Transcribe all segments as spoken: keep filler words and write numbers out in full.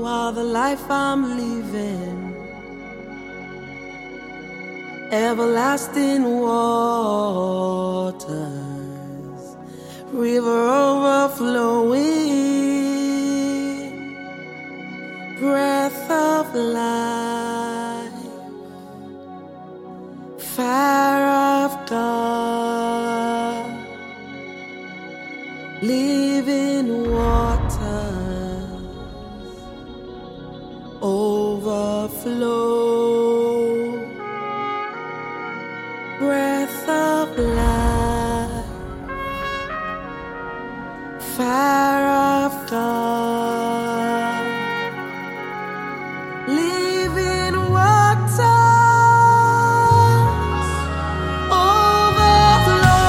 while the life I'm living, everlasting waters, river overflowing, breath of life, fire of God, living waters, overflow, breath of life, fire of God, living waters, overflow.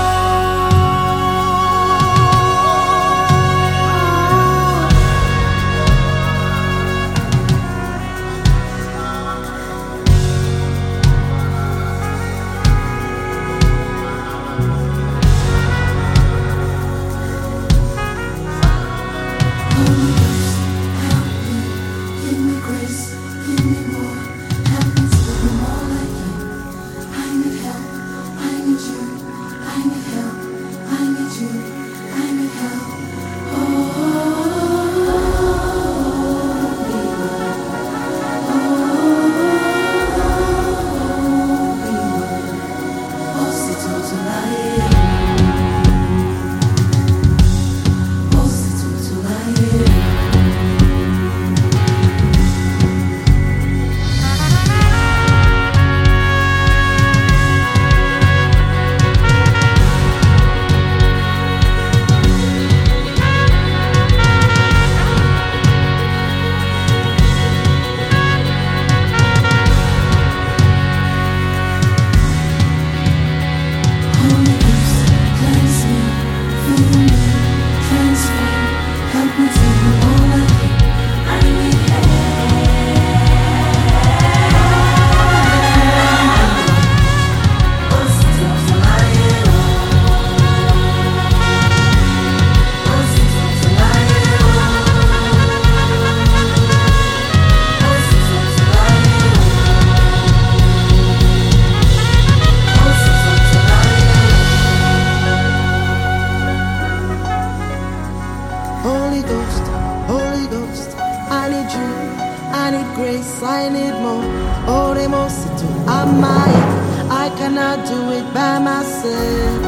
Holy Ghost, Holy Ghost, I need you, I need grace, I need more. Oremositu amaya, I cannot do it by myself.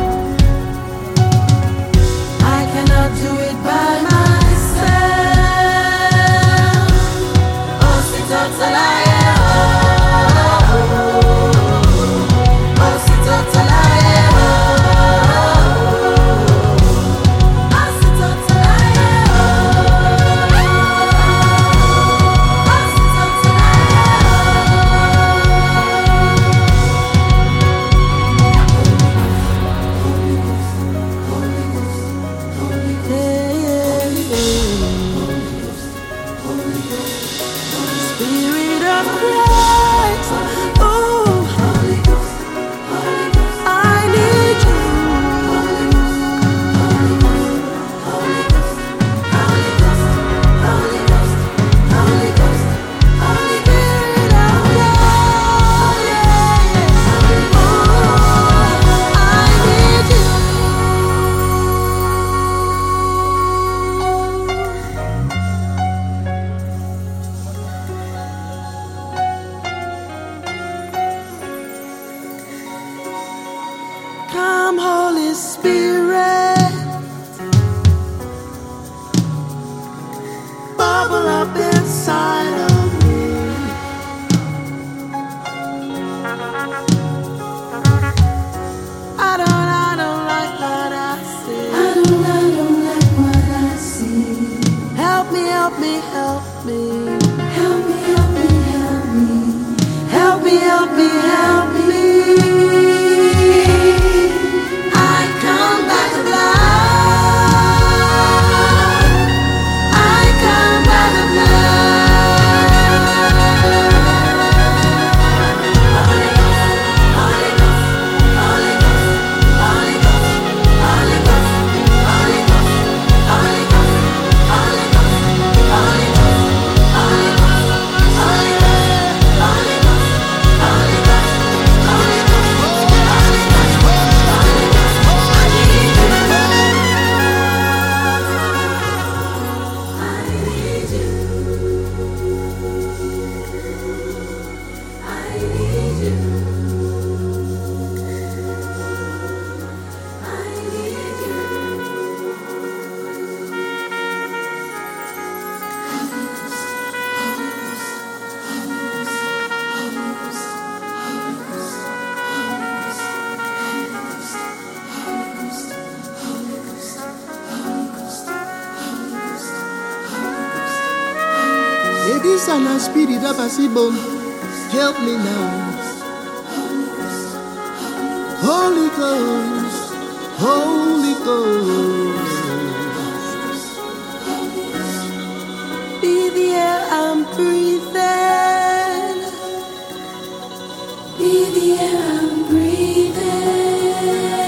I cannot do it by myself. Ositotalaye, oh, Ositotalaye, oh. Spirit of Christ, oh, Holy Ghost, Holy Ghost, I need you. Holy Ghost, Holy Ghost, Holy Ghost, Holy Ghost, Holy Ghost, Holy Ghost, Holy Spirit of God, yeah, oh, I need you. Come, Holy Spirit, bubble up inside of me. I don't, I don't like what I see. I don't, I don't like what I see. Help me, help me, help me. Help me, help me, help me. Help me, help me, help me. Holy Isa na spirit of a sibon. Help me now. Holy Ghost, Holy Ghost. Be the air I'm breathing. Be the air I'm breathing.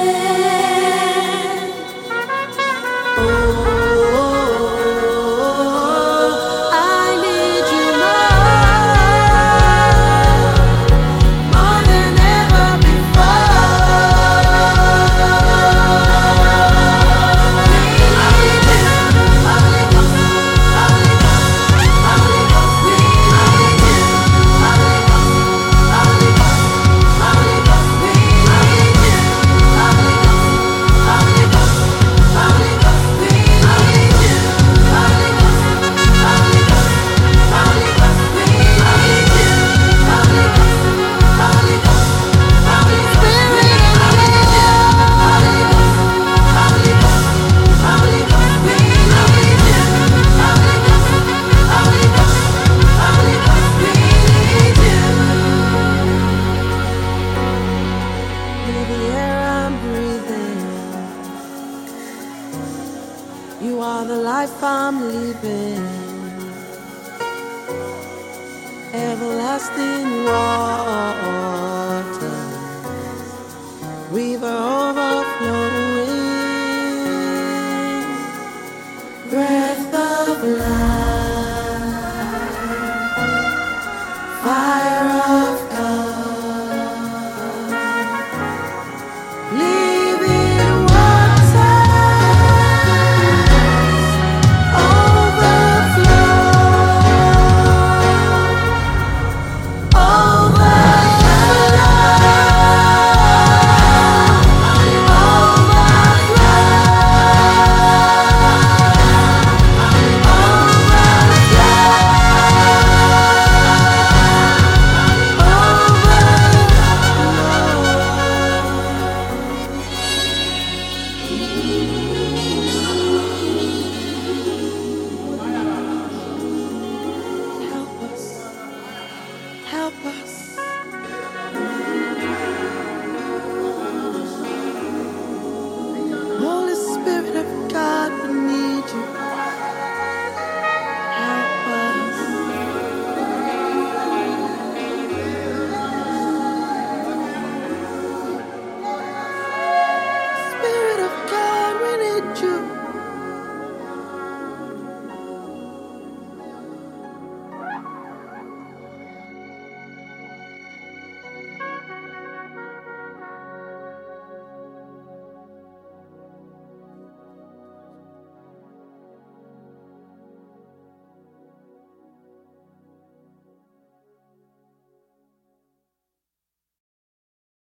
You are the life I'm living, everlasting water, river